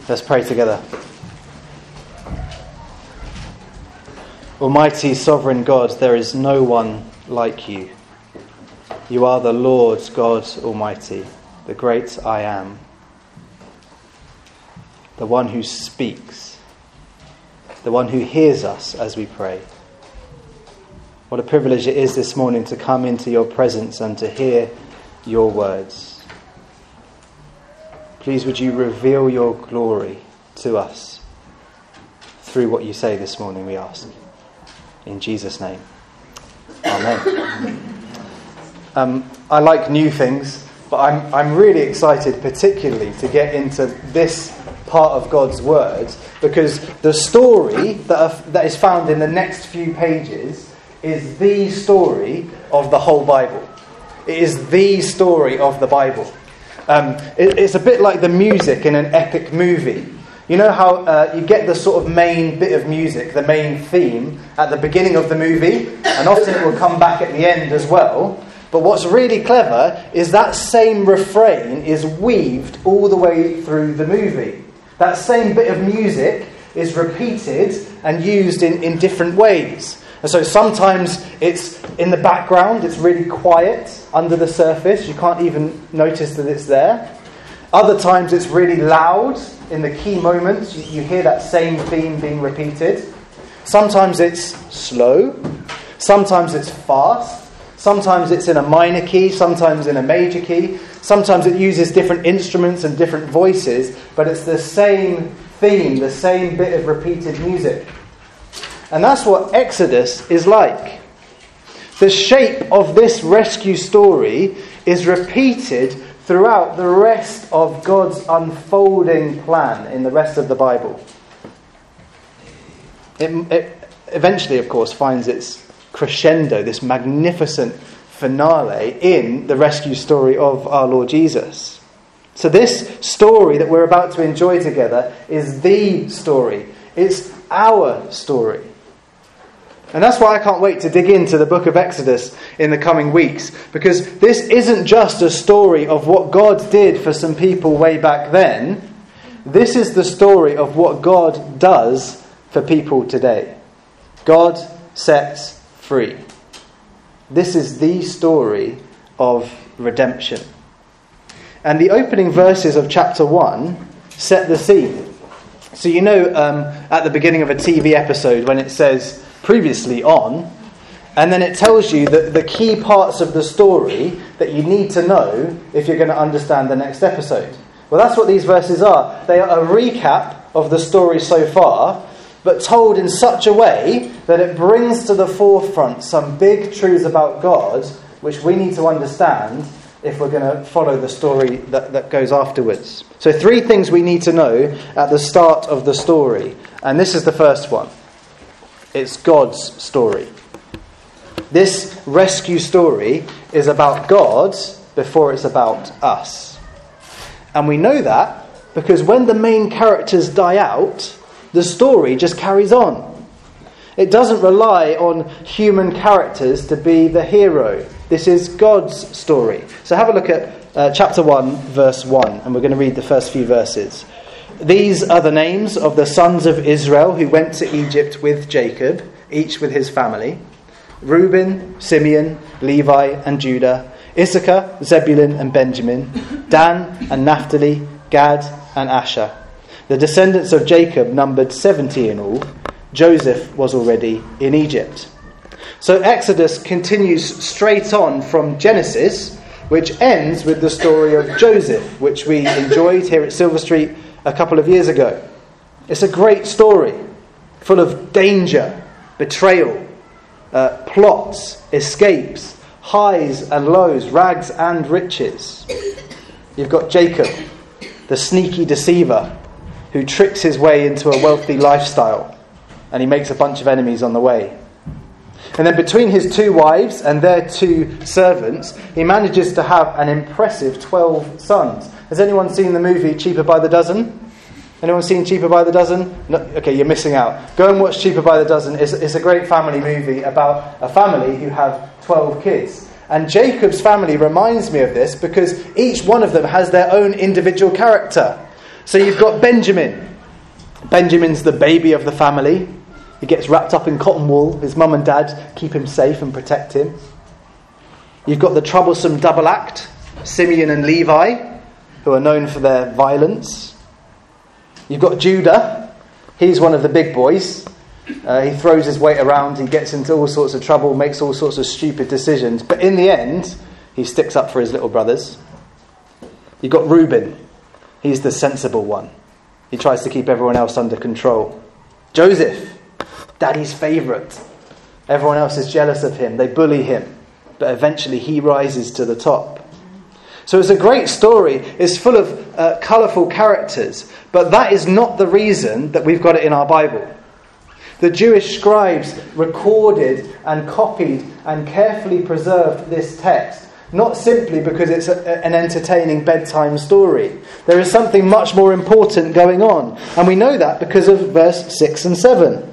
Let's pray together. Almighty, sovereign God, there is no one like you. You are the Lord God Almighty, the great I am, the one who speaks, the one who hears us as we pray. What a privilege it is this morning to come into your presence and to hear your words. Please would you reveal your glory to us through what you say this morning, we ask. In Jesus' name. Amen. I like new things, but I'm really excited particularly to get into this part of God's Word, because the story that is found in the next few pages is the story of the whole Bible. It is the story of the Bible. It's a bit like the music in an epic movie. You know how you get the sort of main bit of music, the main theme, at the beginning of the movie, and often it will come back at the end as well. But what's really clever is that same refrain is weaved all the way through the movie. That same bit of music is repeated and used in different ways. And so sometimes it's in the background, it's really quiet under the surface, you can't even notice that it's there. Other times it's really loud in the key moments, you hear that same theme being repeated. Sometimes it's slow, sometimes it's fast, sometimes it's in a minor key, sometimes in a major key, sometimes it uses different instruments and different voices, but it's the same theme, the same bit of repeated music. And that's what Exodus is like. The shape of this rescue story is repeated throughout the rest of God's unfolding plan in the rest of the Bible. It eventually, of course, finds its crescendo, this magnificent finale, in the rescue story of our Lord Jesus. So this story that we're about to enjoy together is the story. It's our story. And that's why I can't wait to dig into the book of Exodus in the coming weeks, because this isn't just a story of what God did for some people way back then. This is the story of what God does for people today. God sets free. This is the story of redemption. And the opening verses of chapter 1 set the scene. So you know at the beginning of a TV episode when it says previously on, and then it tells you that the key parts of the story that you need to know if you're going to understand the next episode. Well, that's what these verses are. They are a recap of the story so far, but told in such a way that it brings to the forefront some big truths about God which we need to understand if we're going to follow the story that goes afterwards. So 3 things we need to know at the start of the story, and this is the first one. It's God's story. This rescue story is about God before it's about us. And we know that because when the main characters die out, the story just carries on. It doesn't rely on human characters to be the hero. This is God's story. So have a look at chapter 1, verse 1, and we're going to read the first few verses. These are the names of the sons of Israel who went to Egypt with Jacob, each with his family: Reuben, Simeon, Levi and Judah, Issachar, Zebulun and Benjamin, Dan and Naphtali, Gad and Asher. The descendants of Jacob numbered 70 in all. Joseph was already in Egypt. So Exodus continues straight on from Genesis, which ends with the story of Joseph, which we enjoyed here at Silver Street a couple of years ago. It's a great story, full of danger, betrayal, plots, escapes, highs and lows, rags and riches. You've got Jacob, the sneaky deceiver, who tricks his way into a wealthy lifestyle, and he makes a bunch of enemies on the way. And then between his 2 wives and their 2 servants, he manages to have an impressive 12 sons. Has anyone seen the movie Cheaper by the Dozen? Anyone seen Cheaper by the Dozen? No? Okay, you're missing out. Go and watch Cheaper by the Dozen. It's a great family movie about a family who have 12 kids. And Jacob's family reminds me of this because each one of them has their own individual character. So you've got Benjamin. Benjamin's the baby of the family. He gets wrapped up in cotton wool. His mum and dad keep him safe and protect him. You've got the troublesome double act, Simeon and Levi, who are known for their violence. You've got Judah. He's one of the big boys. He throws his weight around. He gets into all sorts of trouble, makes all sorts of stupid decisions. But in the end, he sticks up for his little brothers. You've got Reuben. He's the sensible one. He tries to keep everyone else under control. Joseph, daddy's favourite. Everyone else is jealous of him. They bully him. But eventually he rises to the top. So it's a great story. It's full of colourful characters. But that is not the reason that we've got it in our Bible. The Jewish scribes recorded and copied and carefully preserved this text. Not simply because it's an entertaining bedtime story. There is something much more important going on. And we know that because of verse 6 and 7.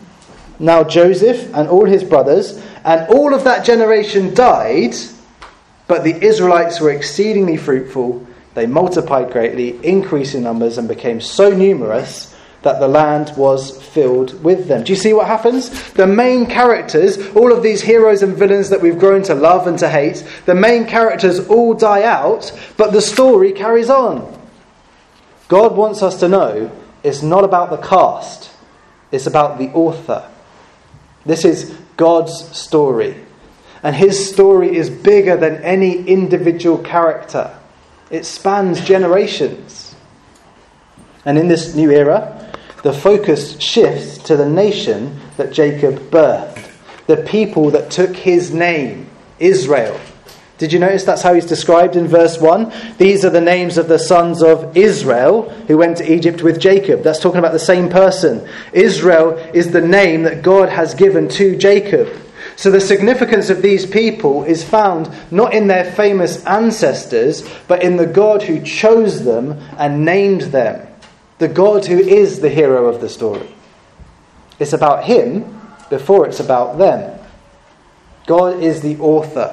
Now Joseph and all his brothers and all of that generation died, but the Israelites were exceedingly fruitful. They multiplied greatly, increased in numbers, and became so numerous that the land was filled with them. Do you see what happens? The main characters, all of these heroes and villains that we've grown to love and to hate, the main characters all die out, but the story carries on. God wants us to know it's not about the cast, it's about the author. This is God's story. And his story is bigger than any individual character. It spans generations. And in this new era, the focus shifts to the nation that Jacob birthed. The people that took his name, Israel. Did you notice that's how he's described in verse 1? These are the names of the sons of Israel who went to Egypt with Jacob. That's talking about the same person. Israel is the name that God has given to Jacob. So the significance of these people is found not in their famous ancestors, but in the God who chose them and named them. The God who is the hero of the story. It's about him before it's about them. God is the author.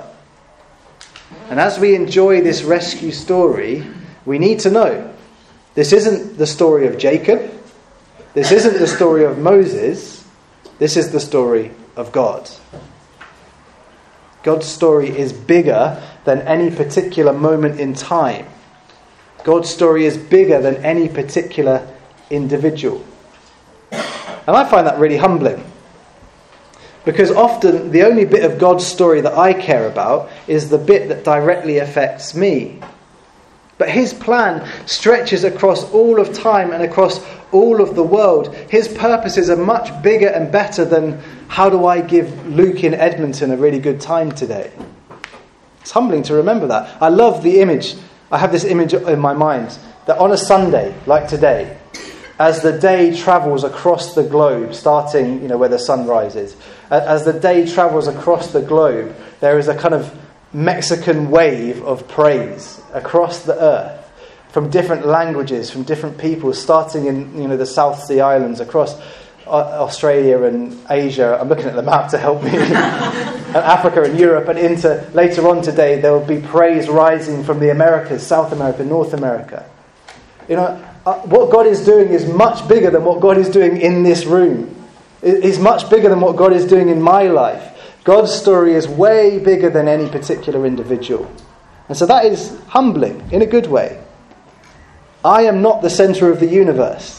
And as we enjoy this rescue story, we need to know this isn't the story of Jacob. This isn't the story of Moses. This is the story of God. God's story is bigger than any particular moment in time. God's story is bigger than any particular individual. And I find that really humbling. Because often the only bit of God's story that I care about is the bit that directly affects me. But his plan stretches across all of time and across all of the world. His purposes are much bigger and better than how do I give Luke in Edmonton a really good time today. It's humbling to remember that. I love the image. I have this image in my mind that on a Sunday like today, as the day travels across the globe, starting where the sun rises, as the day travels across the globe, there is a kind of Mexican wave of praise across the earth from different languages, from different people, starting in the South Sea Islands, across Australia and Asia. I'm looking at the map to help me. And Africa and Europe, and into later on today there will be praise rising from the Americas, South America, North America. What God is doing is much bigger than what God is doing in this room. It's much bigger than what God is doing in my life. God's story is way bigger than any particular individual. And so that is humbling in a good way. I am not the centre of the universe.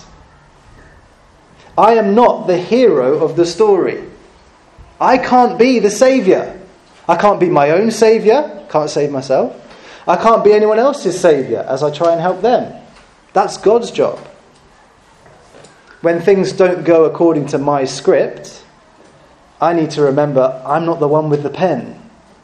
I am not the hero of the story. I can't be the saviour. I can't be my own saviour. Can't save myself. I can't be anyone else's saviour as I try and help them. That's God's job. When things don't go according to my script, I need to remember I'm not the one with the pen.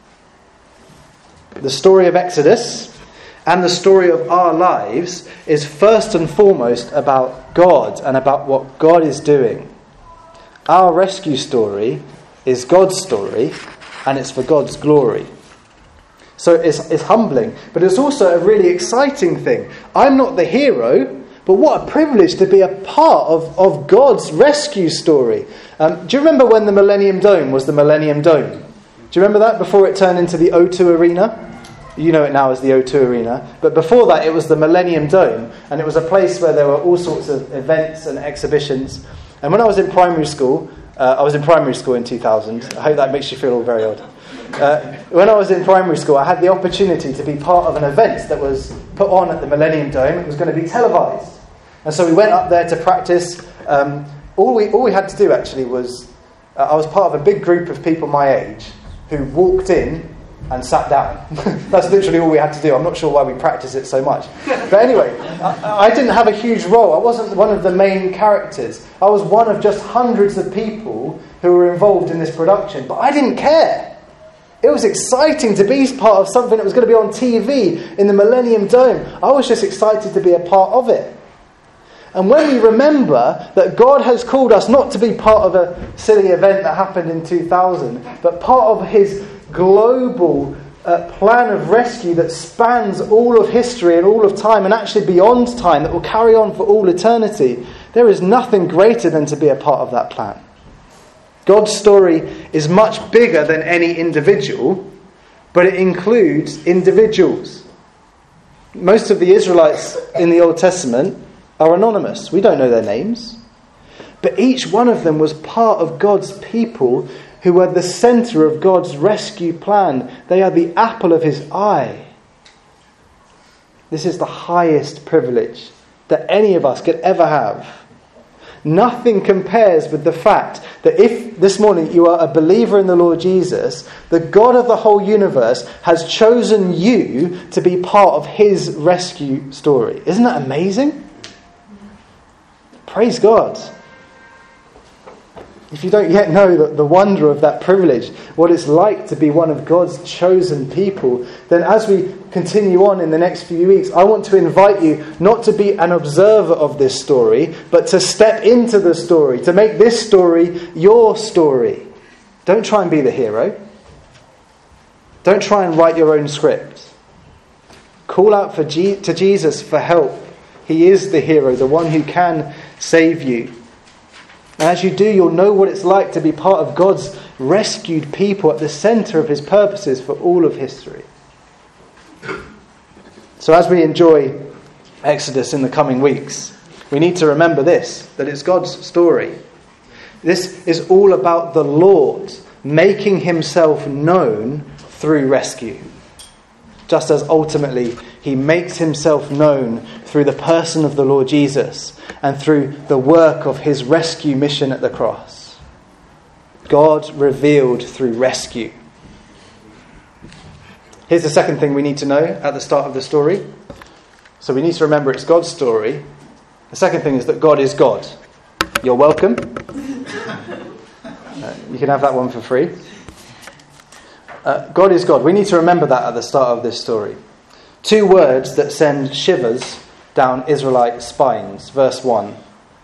The story of Exodus and the story of our lives is first and foremost about God and about what God is doing. Our rescue story is God's story, and it's for God's glory. So it's humbling, but it's also a really exciting thing. I'm not the hero, but what a privilege to be a part of God's rescue story. Do you remember when the Millennium Dome was the Millennium Dome? Do you remember that before it turned into the O2 Arena? You know it now as the O2 Arena. But before that, it was the Millennium Dome. And it was a place where there were all sorts of events and exhibitions. And when I was in primary school, in 2000. I hope that makes you feel all very old. When I was in primary school, I had the opportunity to be part of an event that was put on at the Millennium Dome. It was going to be televised. And so we went up there to practice. All we had to do, actually, was... I was part of a big group of people my age who walked in and sat down. That's literally all we had to do. I'm not sure why we practice it so much. But anyway, I didn't have a huge role. I wasn't one of the main characters. I was one of just hundreds of people who were involved in this production. But I didn't care. It was exciting to be part of something that was going to be on TV in the Millennium Dome. I was just excited to be a part of it. And when we remember that God has called us not to be part of a silly event that happened in 2000, but part of his global plan of rescue that spans all of history and all of time, and actually beyond time, that will carry on for all eternity, there is nothing greater than to be a part of that plan. God's story is much bigger than any individual, but it includes individuals. Most of the Israelites in the Old Testament are anonymous. We don't know their names. But each one of them was part of God's people who were the centre of God's rescue plan. They are the apple of his eye. This is the highest privilege that any of us could ever have. Nothing compares with the fact that if this morning you are a believer in the Lord Jesus, the God of the whole universe has chosen you to be part of his rescue story. Isn't that amazing? Praise God. If you don't yet know the wonder of that privilege, what it's like to be one of God's chosen people, then as we continue on in the next few weeks, I want to invite you not to be an observer of this story, but to step into the story, to make this story your story. Don't try and be the hero. Don't try and write your own script. Call out to Jesus for help. He is the hero, the one who can save you. And as you do, you'll know what it's like to be part of God's rescued people at the centre of his purposes for all of history. So as we enjoy Exodus in the coming weeks, we need to remember this, that it's God's story. This is all about the Lord making himself known through rescue. Just as ultimately he makes himself known through the person of the Lord Jesus and through the work of his rescue mission at the cross. God revealed through rescue. Here's the second thing we need to know at the start of the story. So we need to remember it's God's story. The second thing is that God is God. You're welcome. You can have that one for free. God is God. We need to remember that at the start of this story. Two words that send shivers down Israelite spines. Verse 1.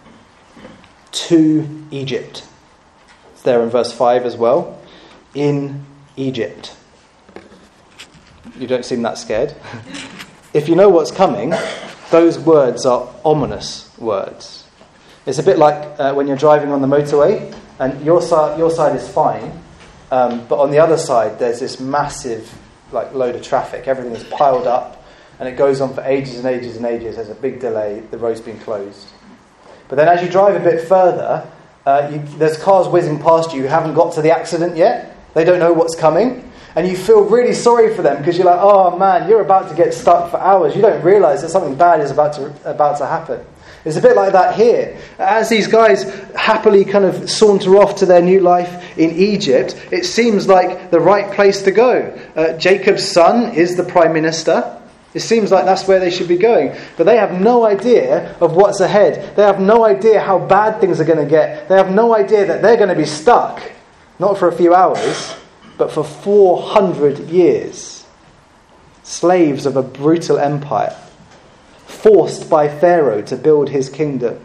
To Egypt. It's there in verse 5 as well. In Egypt. You don't seem that scared. If you know what's coming, those words are ominous words. It's a bit like when you're driving on the motorway and your side is fine, but on the other side there's this massive load of traffic. Everything is piled up and it goes on for ages and ages and ages. There's a big delay. The road's been closed. But then as you drive a bit further, there's cars whizzing past you who haven't got to the accident yet. They don't know what's coming. And you feel really sorry for them because you're like, oh man, you're about to get stuck for hours. You don't realise that something bad is about to happen. It's a bit like that here. As these guys happily kind of saunter off to their new life in Egypt, it seems like the right place to go. Jacob's son is the prime minister. It seems like that's where they should be going. But they have no idea of what's ahead. They have no idea how bad things are going to get. They have no idea that they're going to be stuck. Not for a few hours, but for 400 years. Slaves of a brutal empire. Forced by Pharaoh to build his kingdom.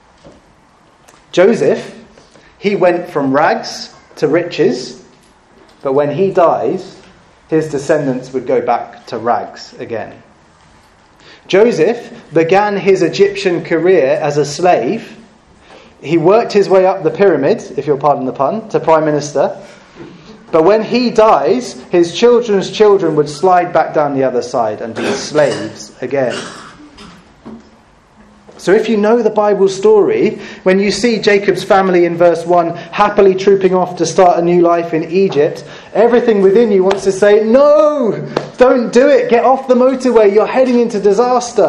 Joseph, he went from rags to riches, but when he dies, his descendants would go back to rags again. Joseph began his Egyptian career as a slave. He worked his way up the pyramid, if you'll pardon the pun, to prime minister. But when he dies, his children's children would slide back down the other side and be slaves again. So if you know the Bible story, when you see Jacob's family in verse 1 happily trooping off to start a new life in Egypt, everything within you wants to say, no, don't do it. Get off the motorway. You're heading into disaster.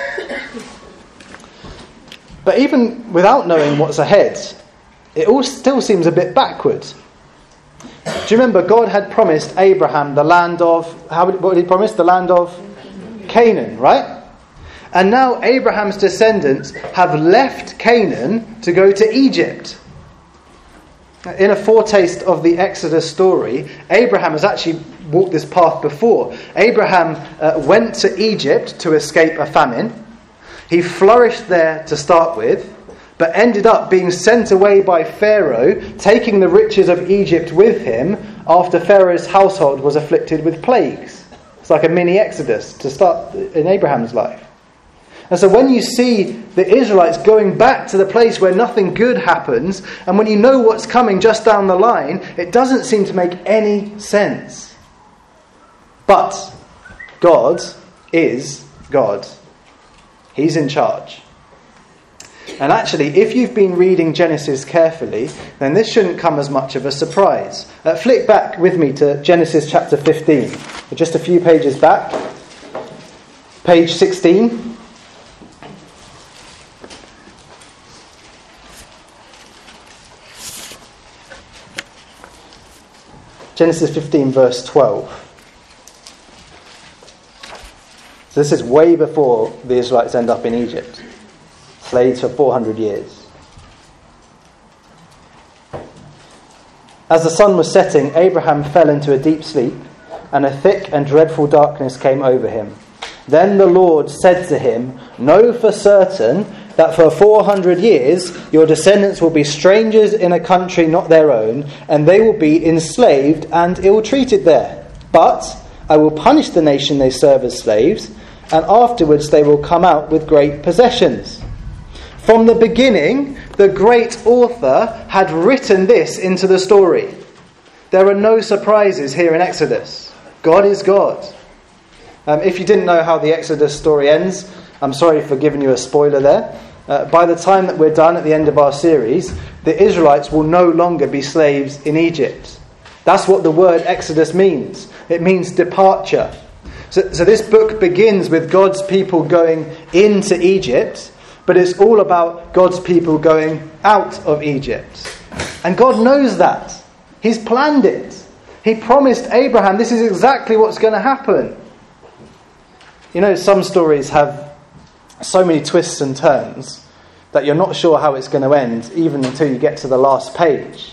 But even without knowing what's ahead, it all still seems a bit backward. Do you remember God had promised Abraham the land of, what did he promise? The land of Canaan, right? And now Abraham's descendants have left Canaan to go to Egypt. In a foretaste of the Exodus story, Abraham has actually walked this path before. Abraham went to Egypt to escape a famine. He flourished there to start with, but ended up being sent away by Pharaoh, taking the riches of Egypt with him after Pharaoh's household was afflicted with plagues. It's like a mini Exodus to start in Abraham's life. And so when you see the Israelites going back to the place where nothing good happens, and when you know what's coming just down the line, it doesn't seem to make any sense. But God is God. He's in charge. And actually, if you've been reading Genesis carefully, then this shouldn't come as much of a surprise. Flick back with me to Genesis chapter 15. Just a few pages back. Page 16. Genesis 15 verse 12. So this is way before the Israelites end up in Egypt. Slaves for 400 years. As the sun was setting, Abraham fell into a deep sleep, and a thick and dreadful darkness came over him. Then the Lord said to him, "Know for certain that for 400 years your descendants will be strangers in a country not their own, and they will be enslaved and ill-treated there. But I will punish the nation they serve as slaves, and afterwards they will come out with great possessions." From the beginning, the great author had written this into the story. There are no surprises here in Exodus. God is God. If you didn't know how the Exodus story ends, I'm sorry for giving you a spoiler there. By the time that we're done at the end of our series, the Israelites will no longer be slaves in Egypt. That's what the word Exodus means. It means departure. So this book begins with God's people going into Egypt, but it's all about God's people going out of Egypt. And God knows that. He's planned it. He promised Abraham this is exactly what's going to happen. You know, some stories have so many twists and turns that you're not sure how it's going to end, even until you get to the last page.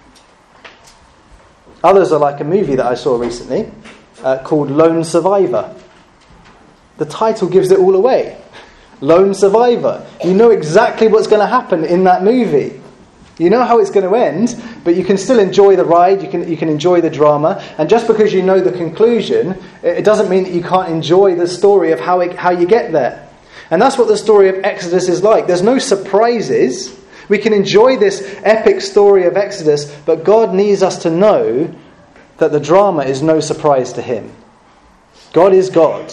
Others are like a movie that I saw recently called Lone Survivor. The title gives it all away. Lone Survivor. You know exactly what's going to happen in that movie. You know how it's going to end, but you can still enjoy the ride, you can enjoy the drama, and just because you know the conclusion, it doesn't mean that you can't enjoy the story of how you get there. And that's what the story of Exodus is like. There's no surprises. We can enjoy this epic story of Exodus, but God needs us to know that the drama is no surprise to him. God is God.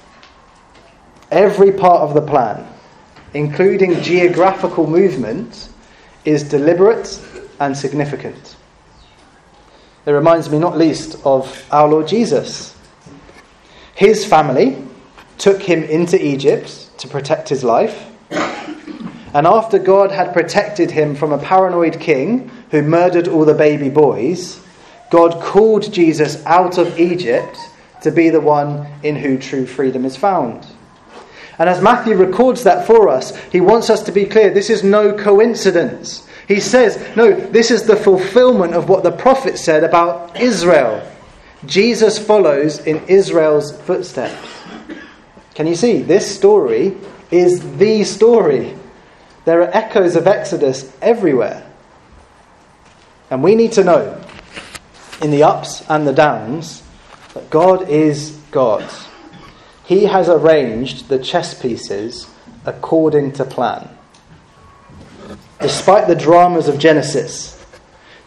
Every part of the plan, including geographical movement, is deliberate and significant. It reminds me not least of our Lord Jesus. His family took him into Egypt to protect his life. And after God had protected him from a paranoid king who murdered all the baby boys, God called Jesus out of Egypt to be the one in whom true freedom is found. And as Matthew records that for us, he wants us to be clear, this is no coincidence. He says, no, this is the fulfillment of what the prophet said about Israel. Jesus follows in Israel's footsteps. Can you see? This story is the story. There are echoes of Exodus everywhere. And we need to know, in the ups and the downs, that God is God. He has arranged the chess pieces according to plan. Despite the dramas of Genesis,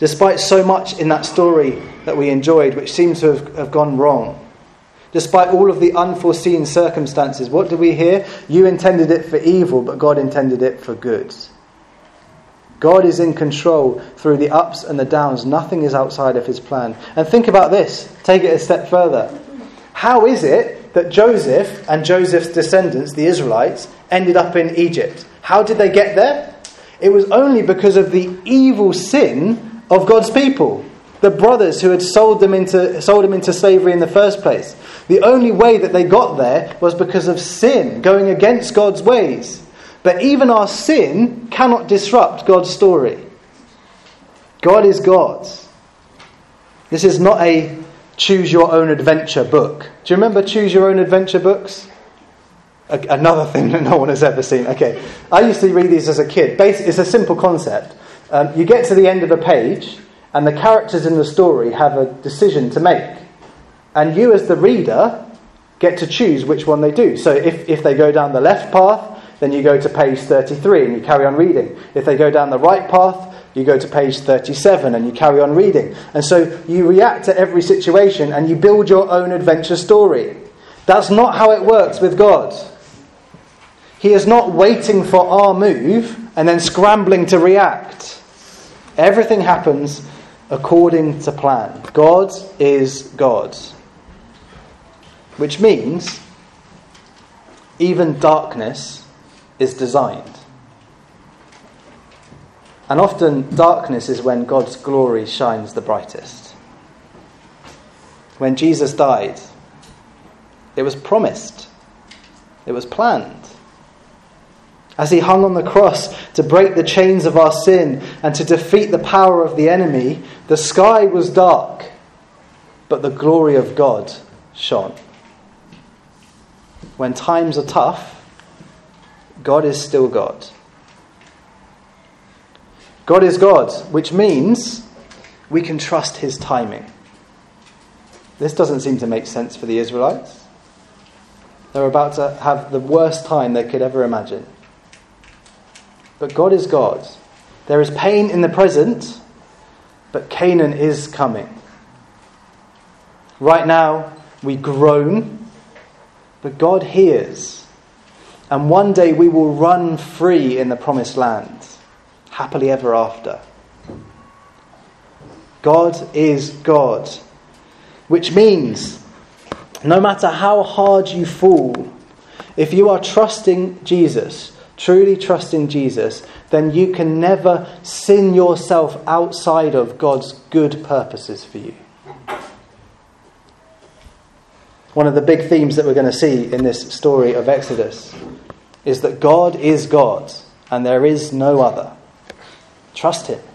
Despite so much in that story that we enjoyed, which seemed to have gone wrong, despite all of the unforeseen circumstances, what do we hear? You intended it for evil, but God intended it for good. God is in control through the ups and the downs. Nothing is outside of his plan. And think about this. Take it a step further. How is it that Joseph and Joseph's descendants, the Israelites, ended up in Egypt? How did they get there? It was only because of the evil sin of God's people. The brothers who had sold them into slavery in the first place. The only way that they got there was because of sin, going against God's ways. But even our sin cannot disrupt God's story. God is God. This is not a choose your own adventure book. Do you remember choose your own adventure books? Another thing that no one has ever seen. Okay, I used to read these as a kid. Basically, it's a simple concept. You get to the end of a page and the characters in the story have a decision to make. And you as the reader get to choose which one they do. So if they go down the left path, then you go to page 33 and you carry on reading. If they go down the right path, you go to page 37 and you carry on reading. And so you react to every situation and you build your own adventure story. That's not how it works with God. He is not waiting for our move and then scrambling to react. Everything happens according to plan. God is God. Which means even darkness is designed. And often darkness is when God's glory shines the brightest. When Jesus died, it was promised. It was planned. As he hung on the cross to break the chains of our sin and to defeat the power of the enemy, the sky was dark, but the glory of God shone. When times are tough, God is still God. God is God, which means we can trust his timing. This doesn't seem to make sense for the Israelites. They're about to have the worst time they could ever imagine. But God is God. There is pain in the present, but Canaan is coming. Right now, we groan, but God hears. And one day we will run free in the promised land, happily ever after. God is God, which means no matter how hard you fall, if you are trusting Jesus, truly trusting Jesus, then you can never sin yourself outside of God's good purposes for you. One of the big themes that we're going to see in this story of Exodus is that God is God and there is no other. Trust him.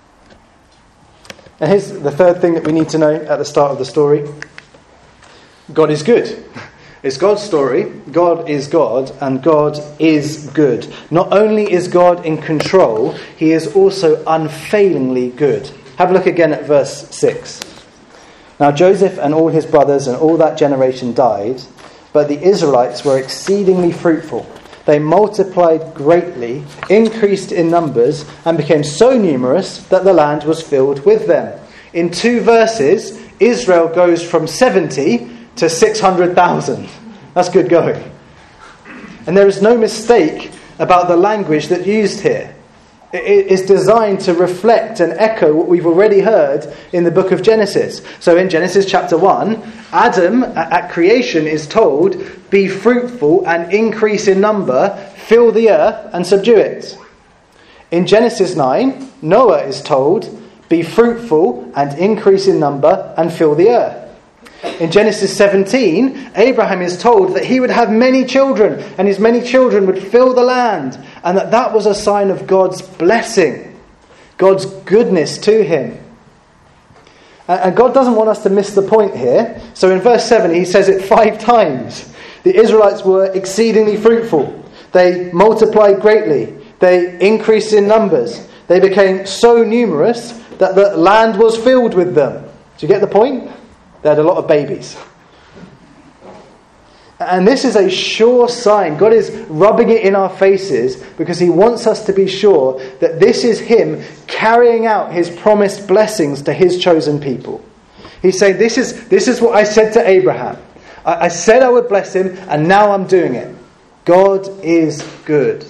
And here's the third thing that we need to know at the start of the story. God is good. It's God's story. God is God and God is good. Not only is God in control, he is also unfailingly good. Have a look again at verse 6. Now Joseph and all his brothers and all that generation died, but the Israelites were exceedingly fruitful. They multiplied greatly, increased in numbers, and became so numerous that the land was filled with them. In 2 verses, Israel goes from 70 to 600,000. That's good going. And there is no mistake about the language that's used here. It is designed to reflect and echo what we've already heard in the book of Genesis. So in Genesis chapter 1, Adam at creation is told, be fruitful and increase in number, fill the earth and subdue it. In Genesis 9, Noah is told, be fruitful and increase in number and fill the earth. In Genesis 17, Abraham is told that he would have many children and his many children would fill the land, and that was a sign of God's blessing, God's goodness to him. And God doesn't want us to miss the point here. So in verse 7 he says it 5 times. The Israelites were exceedingly fruitful. They multiplied greatly. They increased in numbers. They became so numerous that the land was filled with them. Do you get the point? They had a lot of babies. And this is a sure sign. God is rubbing it in our faces because he wants us to be sure that this is him carrying out his promised blessings to his chosen people. He's saying, this is what I said to Abraham. I said I would bless him, and now I'm doing it. God is good.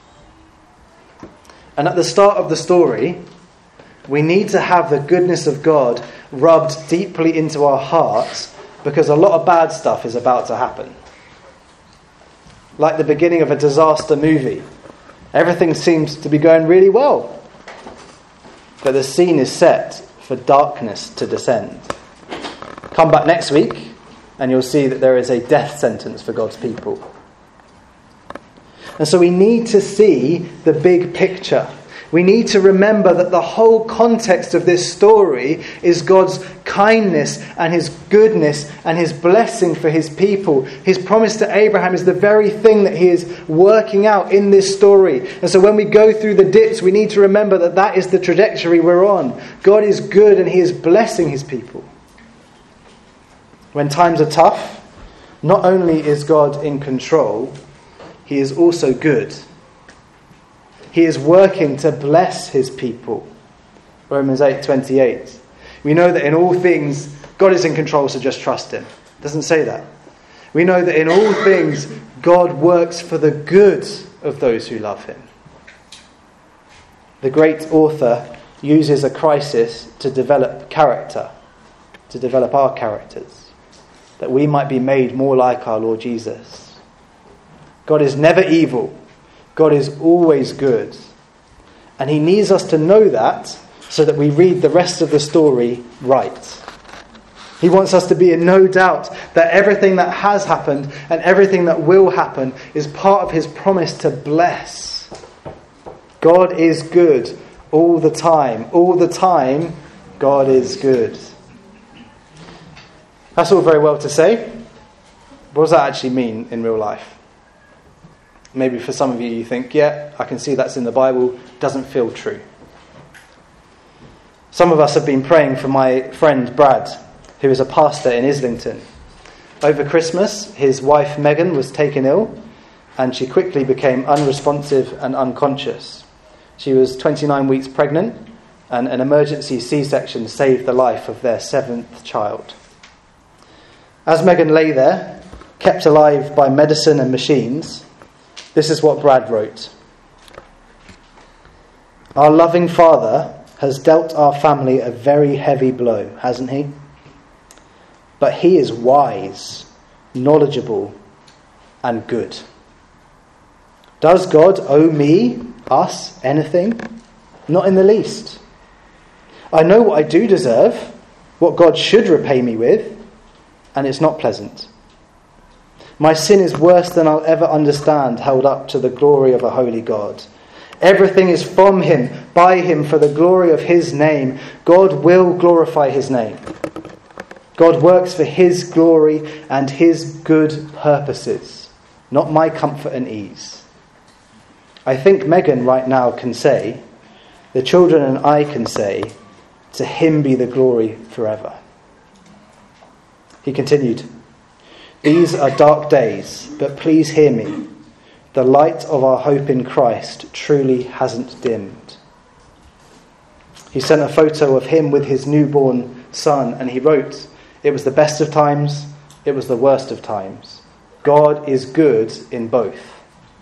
And at the start of the story, we need to have the goodness of God rubbed deeply into our hearts, because a lot of bad stuff is about to happen. Like the beginning of a disaster movie. Everything seems to be going really well. But the scene is set for darkness to descend. Come back next week and you'll see that there is a death sentence for God's people. And so we need to see the big picture. We need to remember that the whole context of this story is God's kindness and his goodness and his blessing for his people. His promise to Abraham is the very thing that he is working out in this story. And so when we go through the dips, we need to remember that that is the trajectory we're on. God is good and he is blessing his people. When times are tough, not only is God in control, he is also good. He is working to bless his people. Romans 8:28. We know that in all things, God is in control, so just trust him. It doesn't say that. We know that in all things, God works for the good of those who love him. The great author uses a crisis to develop character, to develop our characters, that we might be made more like our Lord Jesus. God is never evil. God is always good. And he needs us to know that so that we read the rest of the story right. He wants us to be in no doubt that everything that has happened and everything that will happen is part of his promise to bless. God is good all the time. All the time, God is good. That's all very well to say. What does that actually mean in real life? Maybe for some of you, you think, yeah, I can see that's in the Bible. Doesn't feel true. Some of us have been praying for my friend Brad, who is a pastor in Islington. Over Christmas, his wife Megan was taken ill, and she quickly became unresponsive and unconscious. She was 29 weeks pregnant, and an emergency C-section saved the life of their 7th child. As Megan lay there, kept alive by medicine and machines, this is what Brad wrote. Our loving Father has dealt our family a very heavy blow, hasn't he? But he is wise, knowledgeable, and good. Does God owe me, us, anything? Not in the least. I know what I do deserve, what God should repay me with, and it's not pleasant. My sin is worse than I'll ever understand, held up to the glory of a holy God. Everything is from him, by him, for the glory of his name. God will glorify his name. God works for his glory and his good purposes, not my comfort and ease. I think Megan right now can say, the children and I can say, to him be the glory forever. He continued, these are dark days, but please hear me. The light of our hope in Christ truly hasn't dimmed. He sent a photo of him with his newborn son, and he wrote, it was the best of times, it was the worst of times. God is good in both.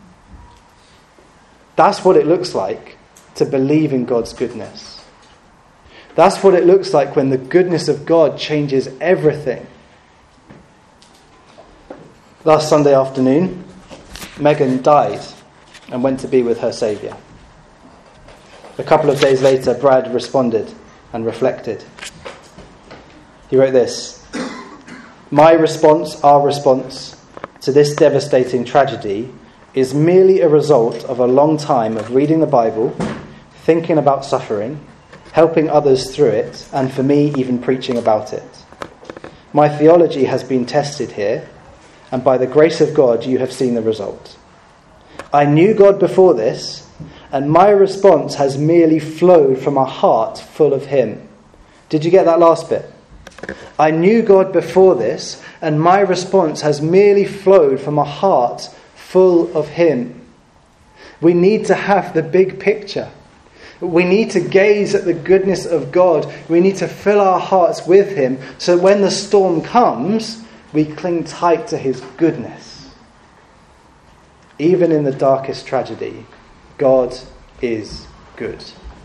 That's what it looks like to believe in God's goodness. That's what it looks like when the goodness of God changes everything. Last Sunday afternoon, Megan died and went to be with her Saviour. A couple of days later, Brad responded and reflected. He wrote this, my response, our response to this devastating tragedy is merely a result of a long time of reading the Bible, thinking about suffering, helping others through it, and for me, even preaching about it. My theology has been tested here, and by the grace of God, you have seen the result. I knew God before this, and my response has merely flowed from a heart full of him. Did you get that last bit? I knew God before this, and my response has merely flowed from a heart full of Him. We need to have the big picture. We need to gaze at the goodness of God. We need to fill our hearts with Him, so when the storm comes, we cling tight to His goodness. Even in the darkest tragedy, God is good.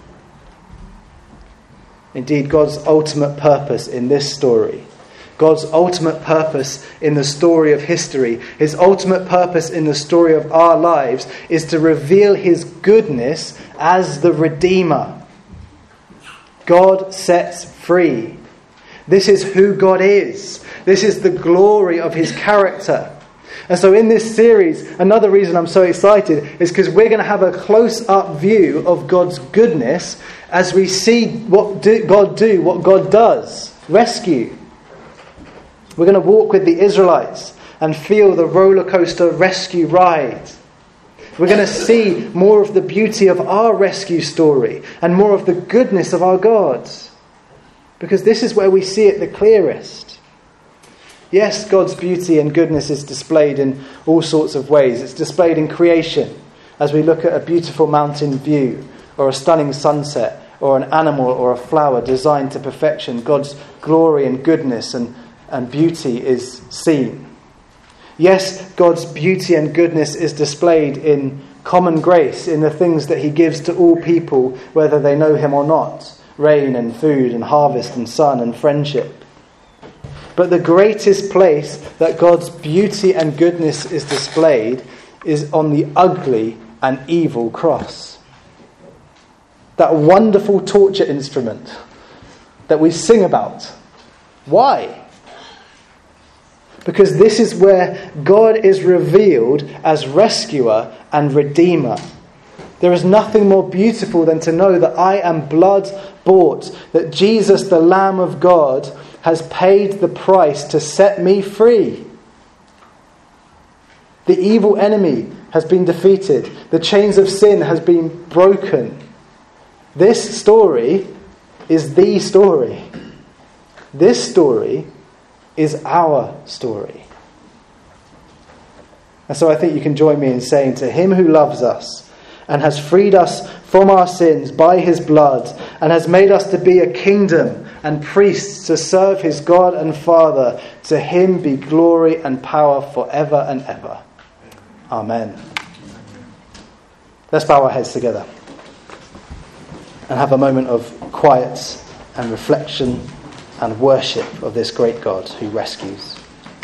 Indeed, God's ultimate purpose in this story, God's ultimate purpose in the story of history, His ultimate purpose in the story of our lives is to reveal His goodness as the Redeemer. God sets free. This is who God is. This is the glory of His character. And so in this series, another reason I'm so excited is because we're going to have a close-up view of God's goodness as we see what God does. Rescue. We're going to walk with the Israelites and feel the roller coaster rescue ride. We're going to see more of the beauty of our rescue story and more of the goodness of our God. Because this is where we see it the clearest. Yes, God's beauty and goodness is displayed in all sorts of ways. It's displayed in creation, as we look at a beautiful mountain view, or a stunning sunset, or an animal or a flower designed to perfection. God's glory and goodness and beauty is seen. Yes, God's beauty and goodness is displayed in common grace, in the things that He gives to all people, whether they know Him or not. Rain and food and harvest and sun and friendship. But the greatest place that God's beauty and goodness is displayed is on the ugly and evil cross. That wonderful torture instrument that we sing about. Why? Because this is where God is revealed as rescuer and redeemer. There is nothing more beautiful than to know that I am blood bought, that Jesus, the Lamb of God, has paid the price to set me free. The evil enemy has been defeated. The chains of sin has been broken. This story is the story. This story is our story. And so I think you can join me in saying, to Him who loves us and has freed us from our sins by His blood and has made us to be a kingdom and priests to serve His God and Father, to Him be glory and power forever and ever. Amen. Let's bow our heads together and have a moment of quiet and reflection and worship of this great God who rescues.